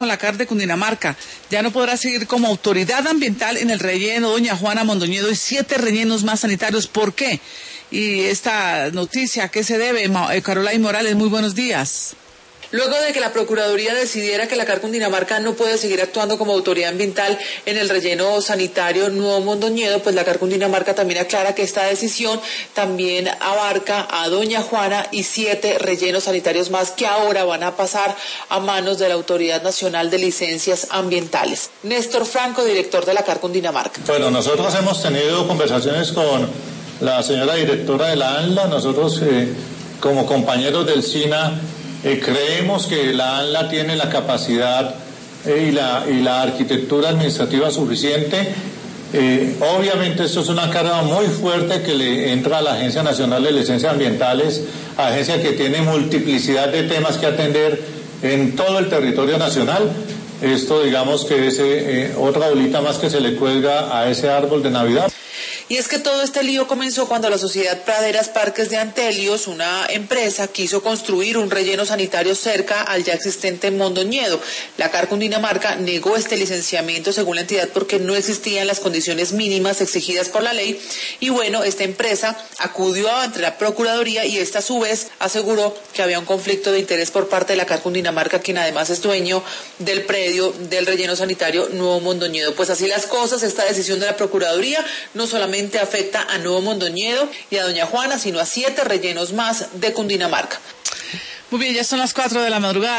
La CAR de Cundinamarca ya no podrá seguir como autoridad ambiental en el relleno Doña Juana Mondoñedo y 7 rellenos más sanitarios. ¿Por qué? Y esta noticia, ¿a qué se debe? Caroline Morales, muy buenos días. Luego de que la Procuraduría decidiera que la CAR Cundinamarca no puede seguir actuando como autoridad ambiental en el relleno sanitario Nuevo Mondoñedo, pues la CAR Cundinamarca también aclara que esta decisión también abarca a Doña Juana y 7 rellenos sanitarios más que ahora van a pasar a manos de la Autoridad Nacional de Licencias Ambientales. Néstor Franco, director de la CAR Cundinamarca. Bueno, nosotros hemos tenido conversaciones con la señora directora de la ANLA, nosotros como compañeros del SINA, creemos que la ANLA tiene la capacidad y la arquitectura administrativa suficiente. Obviamente esto es una carga muy fuerte que le entra a la Agencia Nacional de Licencias Ambientales, agencia que tiene multiplicidad de temas que atender en todo el territorio nacional. Esto digamos que es otra bolita más que se le cuelga a ese árbol de Navidad. Y es que todo este lío comenzó cuando la sociedad Praderas Parques de Antelios, una empresa, quiso construir un relleno sanitario cerca al ya existente Mondoñedo. La CAR Cundinamarca negó este licenciamiento según la entidad porque no existían las condiciones mínimas exigidas por la ley. Y bueno, esta empresa acudió ante la Procuraduría y esta a su vez aseguró que había un conflicto de interés por parte de la CAR Cundinamarca, quien además es dueño del predio del relleno sanitario Nuevo Mondoñedo. Pues así las cosas, esta decisión de la Procuraduría no solamente afecta a Nuevo Mondoñedo y a Doña Juana, sino a 7 rellenos más de Cundinamarca. Muy bien, ya son las 4 de la madrugada.